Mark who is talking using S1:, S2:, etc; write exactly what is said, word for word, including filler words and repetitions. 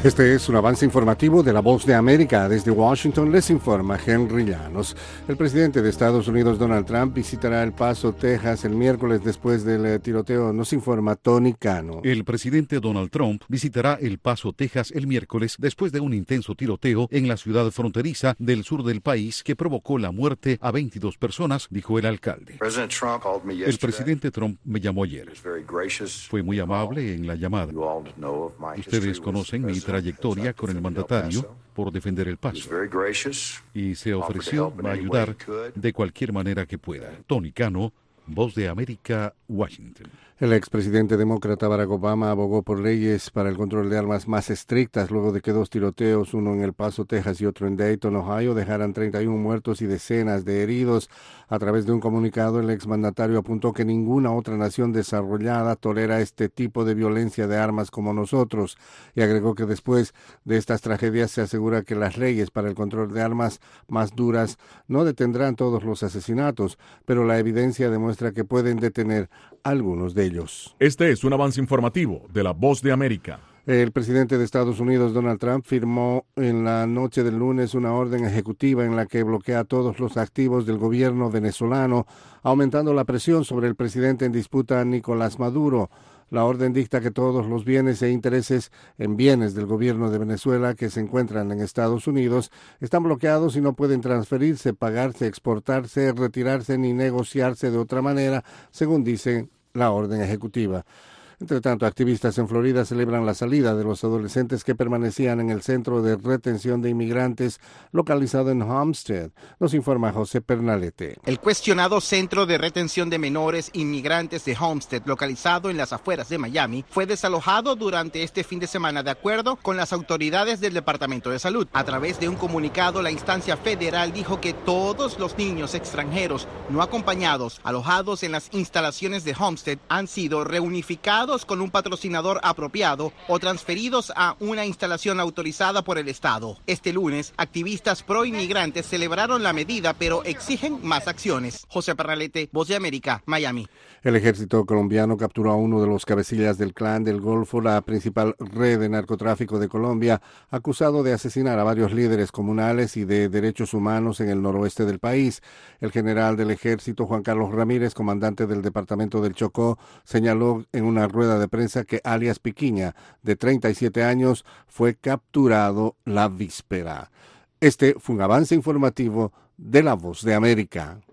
S1: Este es un avance informativo de La Voz de América. Desde Washington les informa Henry Llanos. El presidente de Estados Unidos, Donald Trump, visitará El Paso, Texas, el miércoles después del tiroteo. Nos informa Tony Cano.
S2: El presidente Donald Trump visitará El Paso, Texas, el miércoles después de un intenso tiroteo en la ciudad fronteriza del sur del país que provocó la muerte a veintidós personas, dijo el alcalde. El presidente Trump me llamó ayer. Fue muy amable en la llamada. Ustedes conocen mi trayectoria con el mandatario por defender El Paso y se ofreció a ayudar de cualquier manera que pueda. Tony Cano, Voz de América, Washington.
S1: El expresidente demócrata Barack Obama abogó por leyes para el control de armas más estrictas luego de que dos tiroteos, uno en El Paso, Texas y otro en Dayton, Ohio, dejaran treinta y uno muertos y decenas de heridos. A través de un comunicado, el exmandatario apuntó que ninguna otra nación desarrollada tolera este tipo de violencia de armas como nosotros, y agregó que después de estas tragedias se asegura que las leyes para el control de armas más duras no detendrán todos los asesinatos, pero la evidencia demuestra que pueden detener algunos de ellos.
S3: Este es un avance informativo de La Voz de América.
S1: El presidente de Estados Unidos, Donald Trump, firmó en la noche del lunes una orden ejecutiva en la que bloquea todos los activos del gobierno venezolano, aumentando la presión sobre el presidente en disputa, Nicolás Maduro. La orden dicta que todos los bienes e intereses en bienes del gobierno de Venezuela que se encuentran en Estados Unidos están bloqueados y no pueden transferirse, pagarse, exportarse, retirarse ni negociarse de otra manera, según dice la orden ejecutiva. Entre tanto, activistas en Florida celebran la salida de los adolescentes que permanecían en el centro de retención de inmigrantes localizado en Homestead. Nos informa José Pernalete.
S4: El cuestionado centro de retención de menores inmigrantes de Homestead, localizado en las afueras de Miami, fue desalojado durante este fin de semana de acuerdo con las autoridades del Departamento de Salud. A través de un comunicado, la instancia federal dijo que todos los niños extranjeros no acompañados alojados en las instalaciones de Homestead han sido reunificados con un patrocinador apropiado o transferidos a una instalación autorizada por el Estado. Este lunes, activistas pro-inmigrantes celebraron la medida, pero exigen más acciones. José Pernalete, Voz de América, Miami.
S1: El ejército colombiano capturó a uno de los cabecillas del Clan del Golfo, la principal red de narcotráfico de Colombia, acusado de asesinar a varios líderes comunales y de derechos humanos en el noroeste del país. El general del ejército, Juan Carlos Ramírez, comandante del departamento del Chocó, señaló en una rueda de prensa que alias Piquiña, de treinta y siete años, fue capturado la víspera. Este fue un avance informativo de La Voz de América.